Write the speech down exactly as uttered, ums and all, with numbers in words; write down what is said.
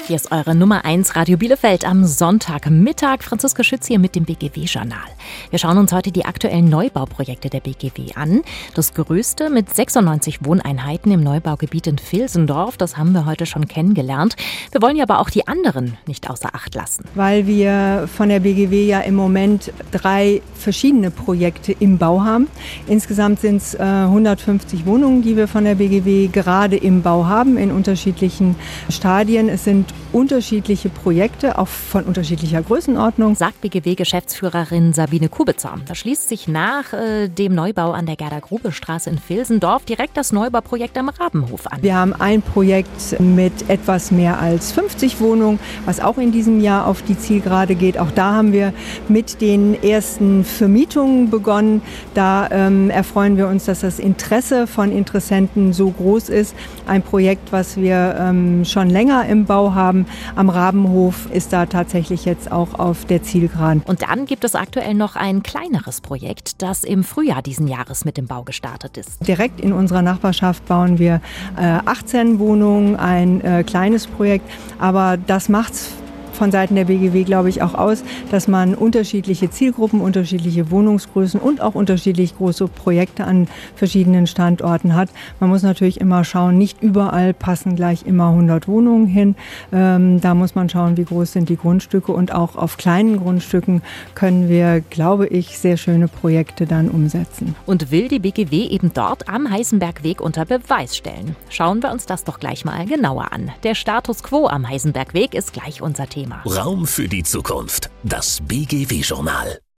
Hier ist eure Nummer eins Radio Bielefeld am Sonntagmittag. Franziska Schütz hier mit dem B G W-Journal. Wir schauen uns heute die aktuellen Neubauprojekte der B G W an. Das größte mit sechsundneunzig Wohneinheiten im Neubaugebiet in Vilsendorf, das haben wir heute schon kennengelernt. Wir wollen ja aber auch die anderen nicht außer Acht lassen. Weil wir von der B G W ja im Moment drei verschiedene Projekte im Bau haben. Insgesamt sind es äh, hundertfünfzig Wohnungen, die wir von der B G W gerade im Bau haben, in unterschiedlichen Stadien. Es sind unterschiedliche Projekte, auch von unterschiedlicher Größenordnung. Sagt B G W-Geschäftsführerin Sabine Kubitzer. Da schließt sich nach äh, dem Neubau an der Gerda-Grube-Straße in Vilsendorf direkt das Neubauprojekt am Rabenhof an. Wir haben ein Projekt mit etwas mehr als fünfzig Wohnungen, was auch in diesem Jahr auf die Zielgerade geht. Auch da haben wir mit den ersten Vermietungen begonnen. Da ähm, erfreuen wir uns, dass das Interesse von Interessenten so groß ist. Ein Projekt, was wir ähm, schon länger im Bau haben. Am Rabenhof ist da tatsächlich jetzt auch auf der Zielgeraden. Und dann gibt es aktuell noch ein kleineres Projekt, das im Frühjahr diesen Jahres mit dem Bau gestartet ist. Direkt in unserer Nachbarschaft bauen wir äh, achtzehn Wohnungen, ein äh, kleines Projekt, aber das macht's von Seiten der B G W, glaube ich, auch aus, dass man unterschiedliche Zielgruppen, unterschiedliche Wohnungsgrößen und auch unterschiedlich große Projekte an verschiedenen Standorten hat. Man muss natürlich immer schauen, nicht überall passen gleich immer hundert Wohnungen hin. Ähm, da muss man schauen, wie groß sind die Grundstücke, und auch auf kleinen Grundstücken können wir, glaube ich, sehr schöne Projekte dann umsetzen. Und will die B G W eben dort am Heisenbergweg unter Beweis stellen? Schauen wir uns das doch gleich mal genauer an. Der Status quo am Heisenbergweg ist gleich unser Thema. Raum für die Zukunft. Das B G W-Journal.